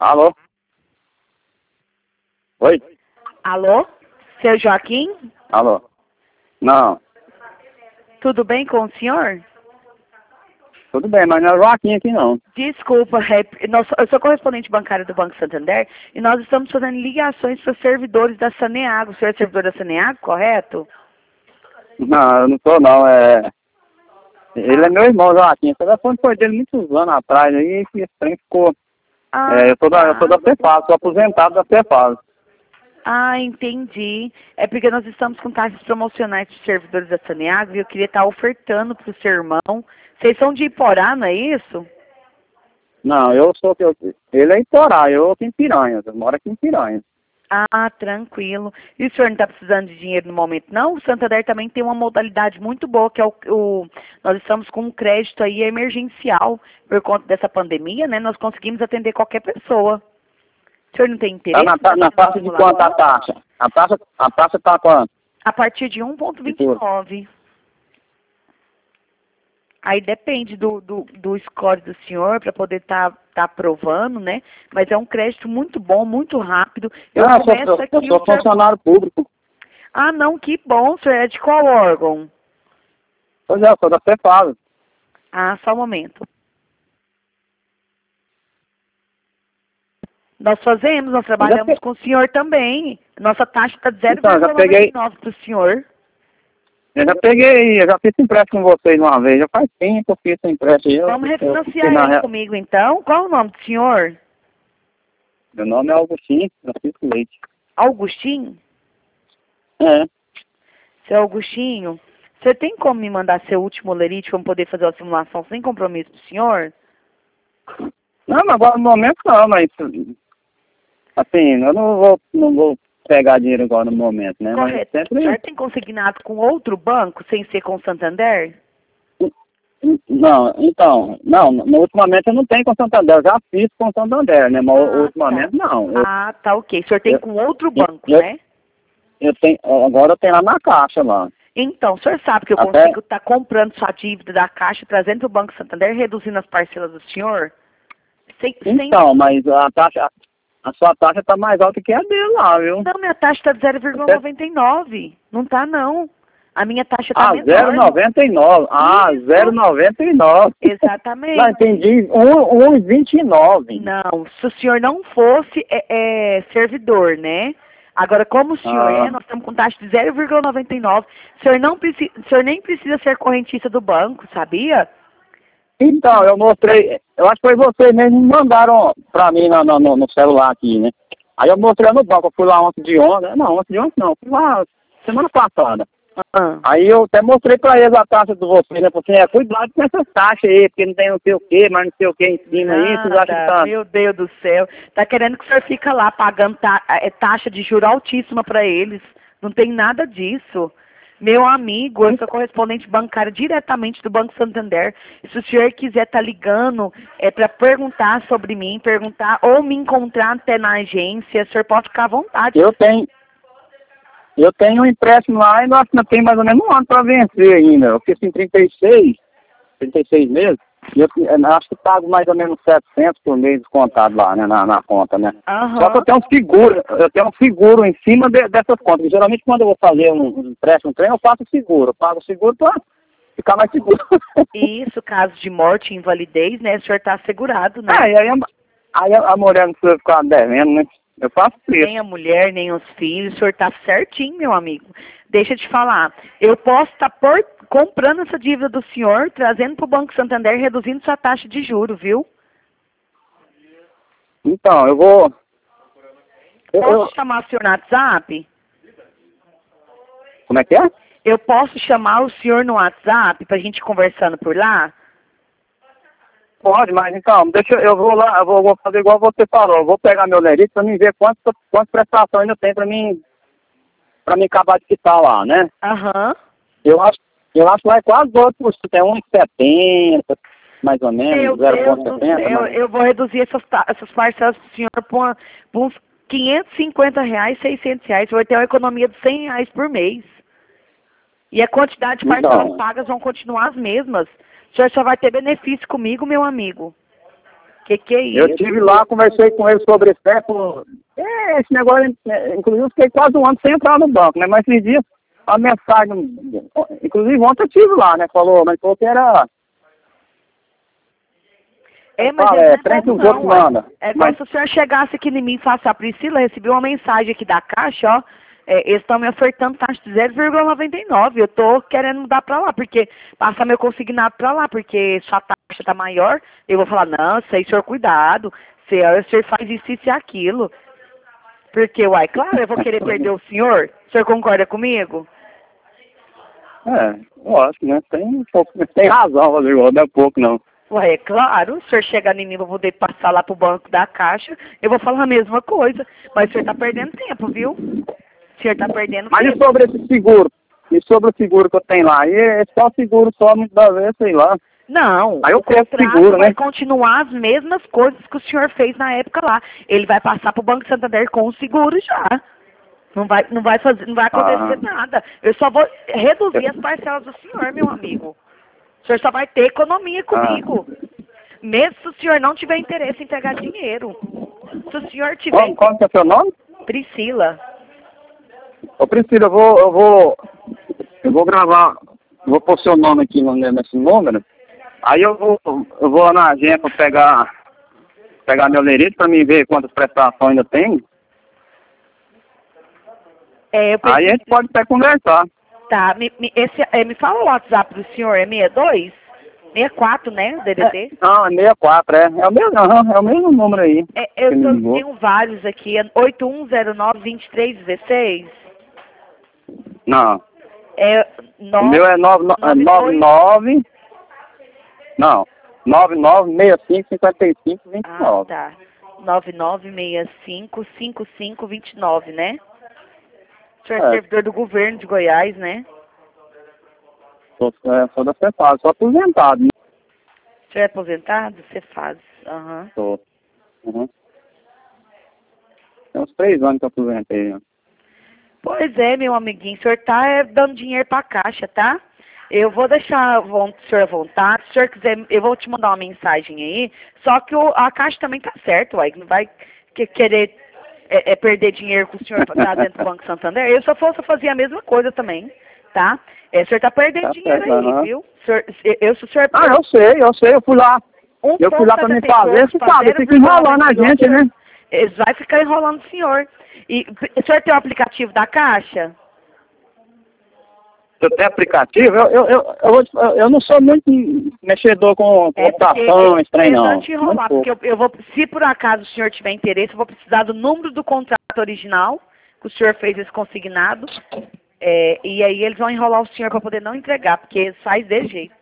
Alô? Oi? Alô? Seu Joaquim? Alô? Não. Tudo bem com o senhor? Tudo bem, mas não é o Joaquim aqui não. Desculpa, eu sou correspondente bancário do Banco Santander e nós estamos fazendo ligações para os servidores da Saneago. O senhor é servidor da Saneago, correto? Não, eu não sou não, Ele é meu irmão, Joaquim. O telefone foi dele muitos anos atrás aí e esse trem ficou... eu sou da Cefaz, sou aposentado da Cefaz. Ah, entendi. É porque nós estamos com taxas promocionais de servidores da Saneago e eu queria estar ofertando para o seu irmão. Vocês são de Iporá, não é isso? Não, ele é em Torá, eu aqui em Piranhas, eu moro aqui em Piranhas. Ah, tranquilo. E o senhor não está precisando de dinheiro no momento, não? O Santander também tem uma modalidade muito boa, que é nós estamos com um crédito aí emergencial por conta dessa pandemia, né? Nós conseguimos atender qualquer pessoa. O senhor não tem Tá interesse? na taxa de quanto a taxa? A taxa tá quanto? A partir de 1,29. Aí depende do score do senhor para poder tá aprovando, né? Mas é um crédito muito bom, muito rápido. Eu sou funcionário público. Ah, não, que bom. O senhor é de qual órgão? Pois é, eu sou da Cefaz. Ah, só um momento. Nós trabalhamos com o senhor também. Nossa taxa está de 0,99 para o senhor. Eu já fiz empréstimo com vocês uma vez, já faz tempo que eu fiz esse empréstimo. Vamos refinanciar ele comigo então. Qual o nome do senhor? Meu nome é Augustinho Francisco Leite. Augustinho? É. Seu Augustinho, você tem como me mandar seu último lerite para poder fazer a simulação sem compromisso do senhor? Não, mas agora no momento não, mas assim, eu não vou pegar dinheiro agora no momento, né? Correto. Mas sempre... O senhor tem consignado com outro banco, sem ser com o Santander? Não, então, ultimamente eu não tenho com o Santander, eu já fiz com o Santander, né? Mas ultimamente não. Tá ok. O senhor tem com outro banco, né? Agora eu tenho lá na Caixa lá. Então, o senhor sabe que eu consigo estar comprando sua dívida da Caixa, trazendo para o Banco Santander, reduzindo as parcelas do senhor? Então, mas a sua taxa está mais alta que a dele lá, viu? Não, minha taxa está de 0,99. Não está, não. A minha taxa está menor. 0,99. 0,99. Exatamente. Não, entendi. 1,29. Não, se o senhor não fosse servidor, né? Agora, como o senhor nós estamos com taxa de 0,99. O senhor nem precisa ser correntista do banco, sabia? Então, eu mostrei, eu acho que foi vocês mesmo que mandaram pra mim no celular aqui, né? Aí eu mostrei no banco, eu fui lá ontem de ontem não, fui lá semana passada. Aí eu até mostrei pra eles a taxa de vocês, né? Porque cuidado com essas taxas aí, porque não tem não sei o que, mas não sei o que em cima aí, vocês acham que tá... Meu Deus do céu, tá querendo que o senhor fica lá pagando taxa de juro altíssima pra eles. Não tem nada disso. Meu amigo, eu sou correspondente bancário diretamente do Banco Santander. Se o senhor quiser estar ligando para perguntar sobre mim, perguntar ou me encontrar até na agência, o senhor pode ficar à vontade. Eu tenho um empréstimo lá e nós ainda tem mais ou menos um ano para vencer ainda. Eu fiz em 36 meses. E eu acho que pago mais ou menos 700 por mês descontado lá, né, na conta, né? Só que eu tenho um seguro em cima dessas contas. Geralmente quando eu vou fazer um empréstimo, eu faço seguro. Eu pago o seguro para ficar mais seguro. Isso, caso de morte, invalidez, né? O senhor está assegurado, né? Aí a mulher não precisa ficar devendo, né? Eu faço isso. Nem a mulher, nem os filhos, o senhor está certinho, meu amigo. Deixa eu te falar, eu posso estar comprando essa dívida do senhor, trazendo para o Banco Santander, reduzindo sua taxa de juros, viu? Então, eu vou... Posso chamar o senhor no WhatsApp? Como é que é? Eu posso chamar o senhor no WhatsApp para a gente conversando por lá? Pode, mas então, eu vou lá, eu vou fazer igual você falou, eu vou pegar meu lerite para mim ver quantas prestações ainda tem para mim acabar de quitar lá, né? Eu acho que lá é quase 2%, é 1,70, mais ou menos, 0,70. Eu vou reduzir essas parcelas do senhor para uns R$550, R$600. Vai ter uma economia de R$100 por mês. E a quantidade de parcelas pagas vão continuar as mesmas. O senhor só vai ter benefício comigo, meu amigo. Que é Eu isso? estive lá, conversei com ele sobre esse tempo. Esse negócio, inclusive eu fiquei quase um ano sem entrar no banco, né? Mas esses dias, a mensagem, inclusive ontem eu estive lá, né? Mas falou que era... Mas Fala, eles não trem que é os bobo, outros não, ué. mandam. É igual Mas, se o senhor chegasse aqui em mim e falasse, a Priscila recebeu uma mensagem aqui da Caixa, ó, eles estão me ofertando taxa de 0,99. Eu tô querendo mudar pra lá, porque passar meu consignado pra lá, porque sua taxa tá maior. Eu vou falar, não, isso aí, senhor, cuidado. O senhor faz isso e aquilo. Porque, uai, claro, eu vou querer perder o senhor. O senhor concorda comigo? lógico, né? Tem um pouco, tem razão, Rodrigo, não é pouco, não. Ué, é claro, o senhor chegar em mim pra poder passar lá pro banco da Caixa, eu vou falar a mesma coisa. Mas o senhor tá perdendo tempo, viu? O senhor tá perdendo Mas e tempo. sobre esse seguro? E sobre o seguro que eu tenho lá? E é só seguro, só muitas das vezes, sei lá. Não, Aí eu o peço contrato seguro, vai né? continuar as mesmas coisas que o senhor fez na época lá. Ele vai passar pro Banco Santander com o seguro já. Não vai acontecer Ah, nada. Eu só vou reduzir as parcelas do senhor, meu amigo. O senhor só vai ter economia ah. comigo. Mesmo se o senhor não tiver interesse em pegar dinheiro. Se o senhor tiver... Qual que é o seu nome? Priscila. Ô Priscila, eu vou gravar, vou pôr seu nome aqui nesse número. Aí eu vou lá na agência pra pegar meu lerite pra mim ver quantas prestações ainda tem. Eu Aí a gente pode até conversar. Tá, me fala o WhatsApp do senhor, é 62? 64, né, o DDD? Não, é 64, é. É o mesmo, é o mesmo número aí. Eu que me ligou. tenho vários aqui, é 8109-2316. Não, É o meu é 99... Não, 99655529. tá. 99655529, né? O senhor é servidor do governo de Goiás, né? Sou da Cefaz, sou aposentado, né? O senhor é aposentado? Você faz. Aham. Sou. Uhum. Tem uns 3 anos que eu aposentei, né? Pois é, meu amiguinho, o senhor tá dando dinheiro pra Caixa, tá? Eu vou deixar o senhor à vontade. Se o senhor quiser, eu vou te mandar uma mensagem aí. Só que a Caixa também tá certo, uai. Não vai querer perder dinheiro com o senhor tá dentro do Banco Santander. Eu, se eu fosse, eu fazia a mesma coisa também, tá? O senhor tá perdendo Tá dinheiro certo, aí, viu? Se o senhor... eu sei, eu fui lá. Eu fui lá pra me fazer, você sabe, fica enrolando a gente, né? Eles vai ficar enrolando o senhor. E o senhor tem o aplicativo da Caixa? Eu tenho aplicativo, eu não sou muito mexedor com computação, estranho não. Te enrolar, porque eu vou, se por acaso o senhor tiver interesse, eu vou precisar do número do contrato original, que o senhor fez esse consignado, e aí eles vão enrolar o senhor para poder não entregar, porque faz de jeito.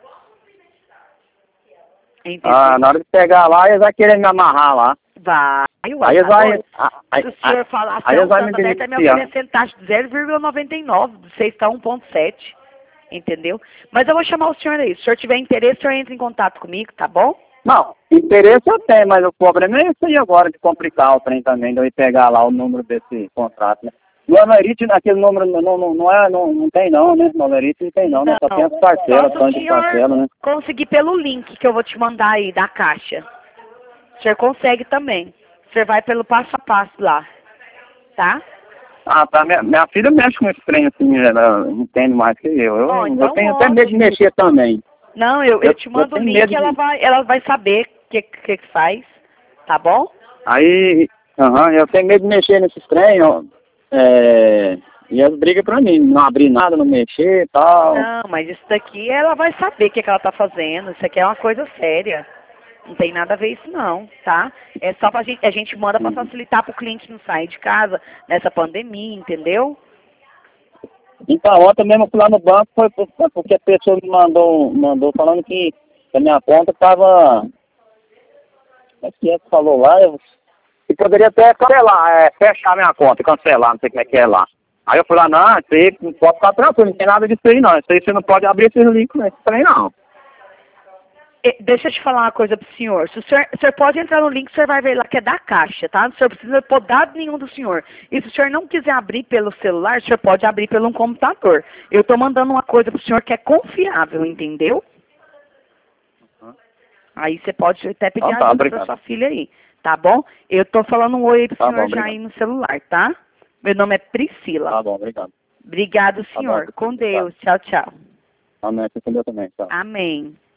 Entendeu? Na hora de pegar lá, eles vão querer me amarrar lá. Vai, Aí eles vai... Se o senhor falar, aí eles o vai me Santander está me beneficiar. oferecendo taxa de 0,99, você está 1,7, entendeu? Mas eu vou chamar o senhor aí. Se o senhor tiver interesse, o senhor entra em contato comigo, tá bom? Não, interesse eu tenho, mas o problema é isso aí agora, de complicar o trem também, de eu ir pegar lá o número desse contrato, né? No Amerite, aquele número não tem não, né? No Amerite não tem não, né? Só tem as parcelas, tanto de parcela, né? Conseguir pelo link que eu vou te mandar aí, da Caixa. O senhor consegue também. O senhor vai pelo passo a passo lá, tá? Tá. Minha filha mexe com esse trem assim, ela entende mais que eu. Bom, então, eu tenho até medo de mexer também. Não, eu te mando o link e ela vai saber o que faz, tá bom? Aí, eu tenho medo de mexer nesses trem, ó. E elas brigam pra mim, não abrir nada, não mexer e tal. Não, mas isso daqui ela vai saber o que ela tá fazendo. Isso aqui é uma coisa séria. Não tem nada a ver isso não, tá? É só pra gente, a gente manda pra facilitar pro cliente não sair de casa nessa pandemia, entendeu? Então, ontem mesmo eu fui lá no banco, foi porque a pessoa me mandou falando que a minha conta tava... Como é que falou lá? Que poderia até cancelar, fechar minha conta, cancelar, não sei como é que é lá. Aí eu fui lá, não, isso aí não pode ficar tranquilo, não tem nada disso aí não. Isso aí você não pode abrir esses links, não, isso aí não. Deixa eu te falar uma coisa pro senhor. Se o senhor pode entrar no link, o senhor vai ver lá que é da Caixa, tá? O senhor precisa pôr dado nenhum do senhor. E se o senhor não quiser abrir pelo celular, o senhor pode abrir pelo computador. Eu tô mandando uma coisa pro senhor que é confiável, entendeu? Aí você pode até pedir Ah, tá, ajuda obrigado. pra sua filha aí, tá bom? Eu tô falando um oi aí pro Tá senhor bom, já obrigado. aí no celular, tá? Meu nome é Priscila. Tá bom, obrigado. Obrigado, Tá bom, senhor. Com tá. Deus. Tchau, tchau. Amém, você entendeu também, tá. Amém.